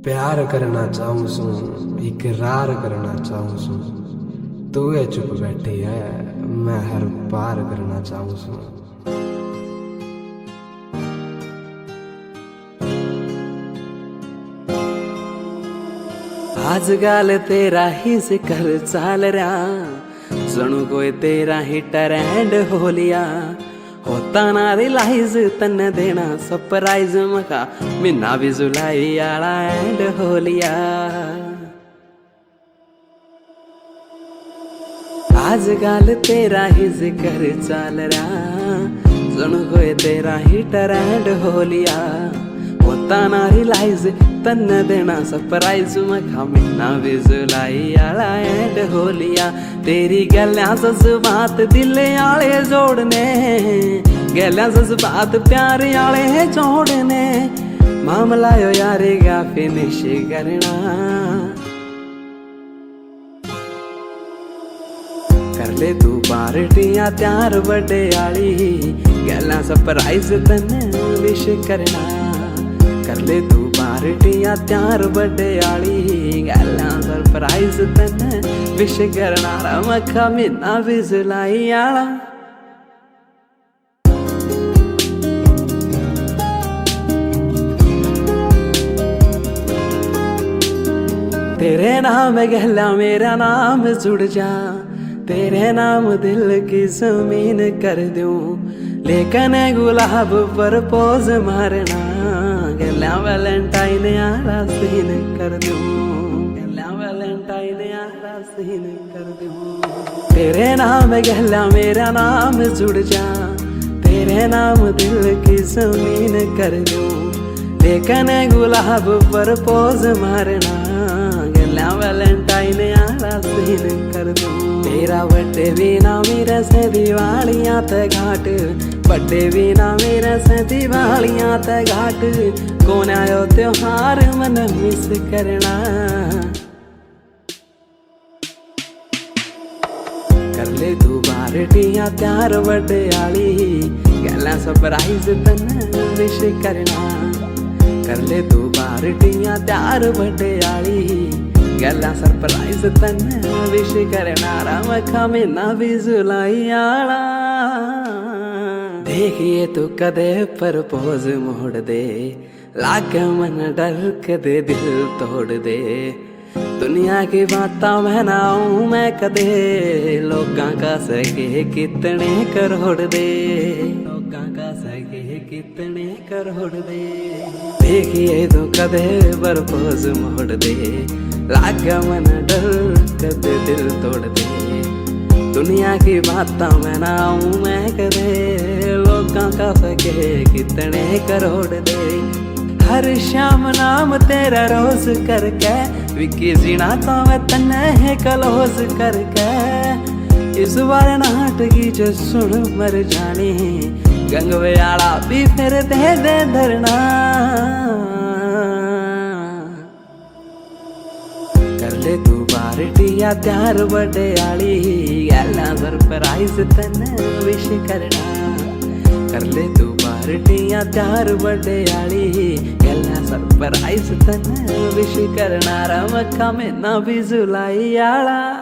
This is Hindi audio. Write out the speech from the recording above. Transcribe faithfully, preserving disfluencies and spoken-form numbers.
प्यार करना चाहूँ सू, इकरार करना चाहूँ सू, तू ये चुप बैठी है, मैं हर पार करना चाहूँ सू। आज गाल तेरा ही जिक्र चाल रहा, जणू कोई तेरा ही ट्रेंड हो लिया। होता ना रिलाइज तन देना सरप्राइज मका, मिना भी जुलाई आला एंड हो लिया। आज गाल तेरा ही जिक्र चाल रहा, जणू कोई तेरा ही ट्रेंड हो लिया। होता ना रिलाइज तन देना सरप्राइज मखा, मिना भी जुलाई आला एंड हो लिया। तेरी गल्लां जज्बात दिल आले जोड़ने, गल्लां जज्बात प्यार आले जोड़ने। मामला यो यारे गा फिनिश करना, कर ले तू पार्टियां त्यार बर्थडे आली, गल्लां सरप्राइज तन विश करना। कर ले तू पार्टियां त्यार बर्थडे आली, गल्लां सरप्राइज तन विश करना। मक्खा मिना भी जुलाई आला, तेरे नाम गहला मेरा नाम जुड़ जा, तेरे नाम दिल की जमीन कर दूं। लेकिन गुलाब पर पोज मारना, गला वैलेंटाइन आला सीन कर दूं, गला वैलेंटाइन आला सीन कर दूं। तेरे नाम गहला मेरा नाम जुड़ जा, तेरे नाम दिल की जमीन कर दूं। लेकिन गुलाब पर पोज मारना, गला वैलेंटाइन आला सीन कर दूं। तेरा बर्थडे भी ना मेरे से दिवालियां ते घाट, बर्थडे भी ना मेरे से दिवालियां ते घाट। कौन आयो त्योहार मन मिस करना, कर ले तू पार्टियां त्यार बर्थडे आली, गल्लां सरप्राइज तन विश करना। कर ले तू पार्टियां त्यार बर्थडे आली, गल्लां सरप्राइज तन विश करना। मखा मिना भी जुलाई आला, देखिए तू कदे प्रपोज मोड़ दे, लाके मन डर कदे दिल तोड़ दे। दुनिया की बातां मैं ना आऊं मैं कदे, लोगां का सके कितने करोड़ दे, लोगां का सके कितने करोड़ दे। देखिए तू कदे प्रपोज मोड़ दे, लागे मन डर कदे दिल तोड़ दे। दुनिया की बातां मैं ना आऊं मैं कदे, लोगां का सके कितने करोड़ दे। हर शाम नाम तेरा रोज करके, विकी जीना तो मैं तन्ने है कलोज करके। इस बार नाटकी जो सुन मर जानी, गंगवे आला भी फिर दे दे धरना। कर ले तू पार्टियां त्यार बर्थडे आली, गल्लां सरप्राइज तन विश करना। कर ले तू पार्टियां त्यार बर्थडे आली, गल्लां सरप्राइज तन विश करना। मक्खा मिना भी जुलाई आला।